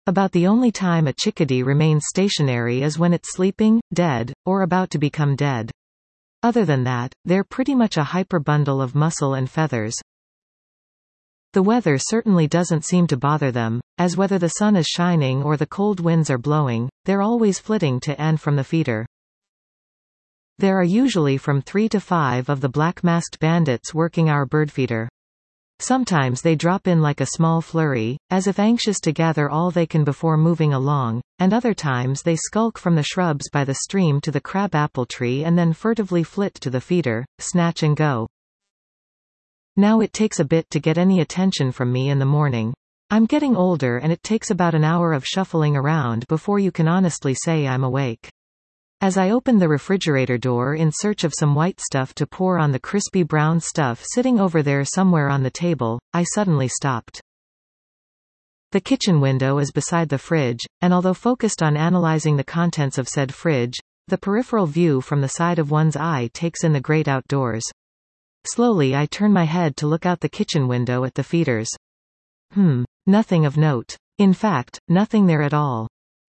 About the only time a chickadee remains stationary is when it's sleeping, dead, or about to become dead. Other than that, they're pretty much a hyper-bundle of muscle and feathers. The weather certainly doesn't seem to bother them, as whether the sun is shining or the cold winds are blowing, they're always flitting to and from the feeder. There are usually from 3 to 5 of the black-masked bandits working our bird feeder. Sometimes they drop in like a small flurry, as if anxious to gather all they can before moving along, and other times they skulk from the shrubs by the stream to the crab-apple tree and then furtively flit to the feeder, snatch and go. Now it takes a bit to get any attention from me in the morning. I'm getting older and it takes about an hour of shuffling around before you can honestly say I'm awake. As I open the refrigerator door in search of some white stuff to pour on the crispy brown stuff sitting over there somewhere on the table, I suddenly stopped. The kitchen window is beside the fridge, and although focused on analyzing the contents of said fridge, the peripheral view from the side of one's eye takes in the great outdoors. Slowly I turn my head to look out the kitchen window at the feeders. Nothing of note. In fact, nothing there at all.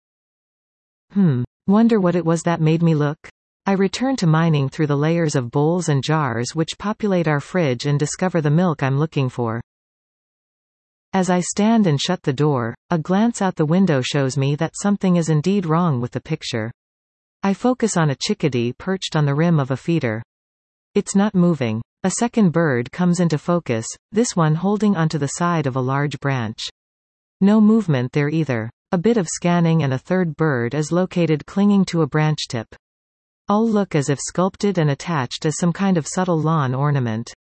Wonder what it was that made me look? I return to mining through the layers of bowls and jars which populate our fridge and discover the milk I'm looking for. As I stand and shut the door, a glance out the window shows me that something is indeed wrong with the picture. I focus on a chickadee perched on the rim of a feeder. It's not moving. A second bird comes into focus, this one holding onto the side of a large branch. No movement there either. A bit of scanning and a third bird is located clinging to a branch tip. All look as if sculpted and attached as some kind of subtle lawn ornament.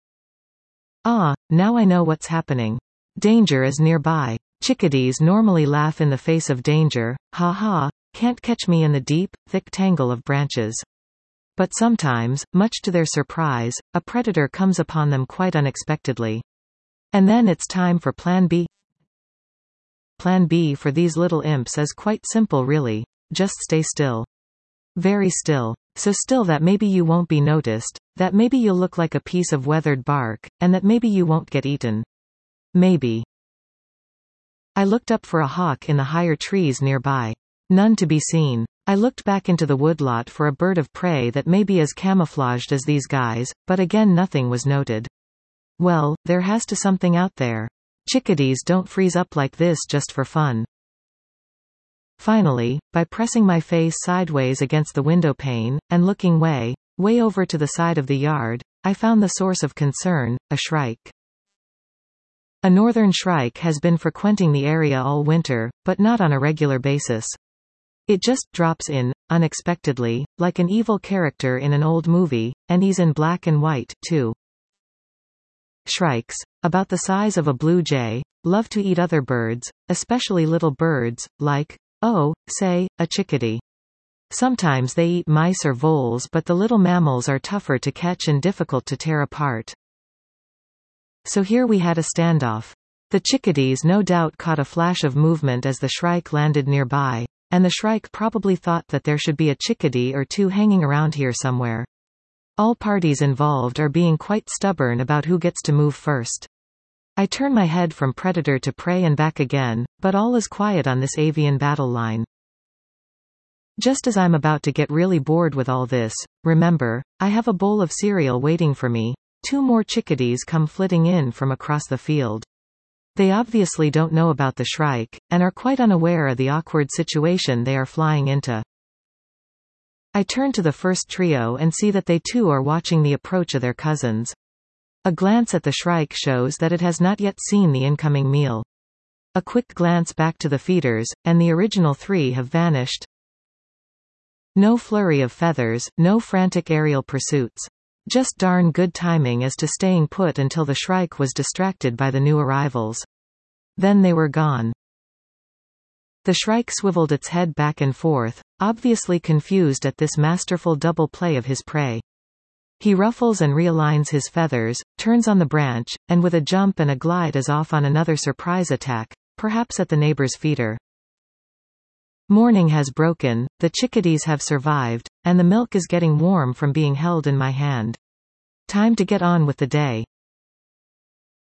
Ah, now I know what's happening. Danger is nearby. Chickadees normally laugh in the face of danger, ha ha, can't catch me in the deep, thick tangle of branches. But sometimes, much to their surprise, a predator comes upon them quite unexpectedly. And then it's time for Plan B. Plan B for these little imps is quite simple really. Just stay still. Very still. So still that maybe you won't be noticed, that maybe you'll look like a piece of weathered bark, and that maybe you won't get eaten. Maybe. I looked up for a hawk in the higher trees nearby. None to be seen. I looked back into the woodlot for a bird of prey that may be as camouflaged as these guys, but again nothing was noted. Well, there has to something out there. Chickadees don't freeze up like this just for fun. Finally, by pressing my face sideways against the window pane, and looking way over to the side of the yard, I found the source of concern, a shrike. A northern shrike has been frequenting the area all winter, but not on a regular basis. It just drops in, unexpectedly, like an evil character in an old movie, and he's in black and white, too. Shrikes, about the size of a blue jay, love to eat other birds, especially little birds, like, say, a chickadee. Sometimes they eat mice or voles, but the little mammals are tougher to catch and difficult to tear apart. So here we had a standoff. The chickadees no doubt caught a flash of movement as the shrike landed nearby, and the shrike probably thought that there should be a chickadee or two hanging around here somewhere. All parties involved are being quite stubborn about who gets to move first. I turn my head from predator to prey and back again, but all is quiet on this avian battle line. Just as I'm about to get really bored with all this, remember, I have a bowl of cereal waiting for me. 2 more chickadees come flitting in from across the field. They obviously don't know about the shrike, and are quite unaware of the awkward situation they are flying into. I turn to the first trio and see that they too are watching the approach of their cousins. A glance at the shrike shows that it has not yet seen the incoming meal. A quick glance back to the feeders, and the original 3 have vanished. No flurry of feathers, no frantic aerial pursuits. Just darn good timing as to staying put until the shrike was distracted by the new arrivals. Then they were gone. The shrike swiveled its head back and forth, obviously confused at this masterful double play of his prey. He ruffles and realigns his feathers, turns on the branch, and with a jump and a glide is off on another surprise attack, perhaps at the neighbor's feeder. Morning has broken, the chickadees have survived, and the milk is getting warm from being held in my hand. Time to get on with the day.